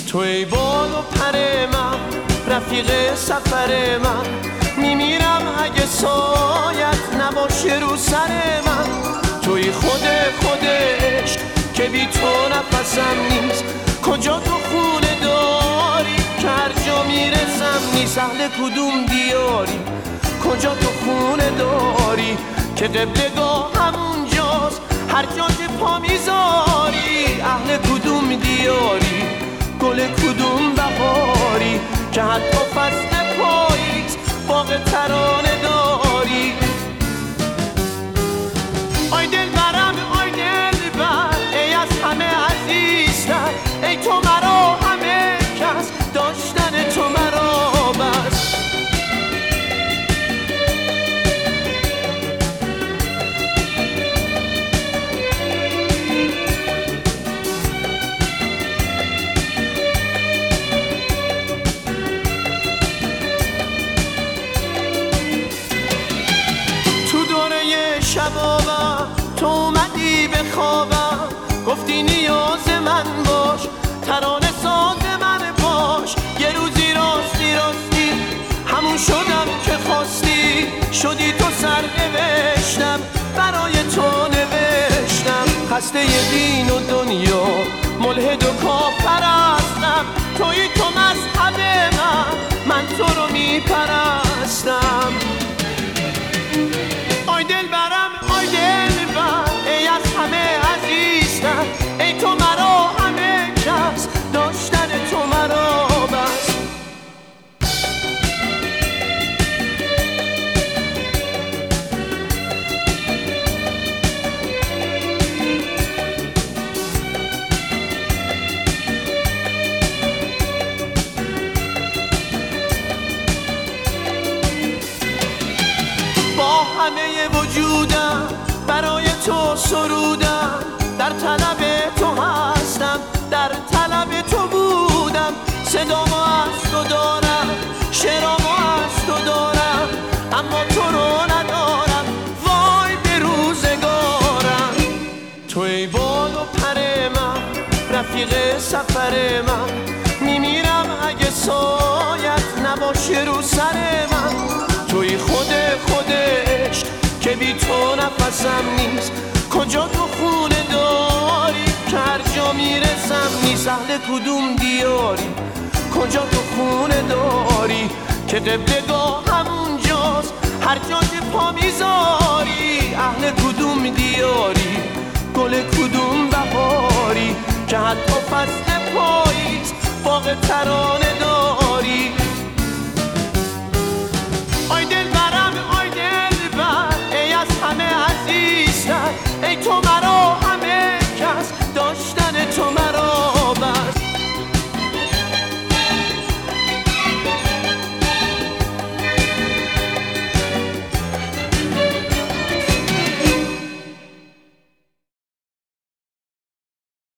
تو ای بال و پر من، رفیق سفر من، میمیرم اگه سایت نباشه رو سر من. توی خودش که بی تو نفسم نیست، کجا تو خونه داری که هر جا میرسم نیست. اهل کدوم دیاری، کجا تو خونه داری که قبلگاه همونجاست هر جا که پا میذاری. اهل کدوم دیاری، گل کدوم بهاری که حتی فصل پاییز باغ ترانه داری. آی دل برم، آی دل بر، ای از همه عزیزتر، ای تو مرا همه کس، داشتن تو مرا بس. شبابم تو اومدی به خوابم، گفتی نیاز من باش، ترانه ساز من باش. یه روزی راستی همون شدم که خواستی، شدی تو سرنوشتم برای تو نوشتم. خسته دین و دنیا، ملحد و کافرستم، توی تو مذهب من تو رو میپرستم. آی دل برم، آی دل بر، ای از همه عزیزتر، ای تو مرا همه کس، داشتن تو مرا بس. با همه وجودم برای تو سرودم، در طلب تو هستم، در طلب تو بودم. صدامو از تو دارم، شعرامو از تو دارم، اما تو رو ندارم، وای به روزگارم. تو ای بال و پر من، رفیق سفر من، میمیرم اگه سایت نباشه رو سر من. توی خودش که بی تو نفسم نیست، کجا تو خونه داری که هر جا میرسم نیست. اهل کدوم دیاری، کجا تو خونه داری که قبلگاه همونجاست هر جا که پا میذاری. اهل کدوم دیاری، گل کدوم بهاری که حتی فصل پاییز باغ ترانه داری.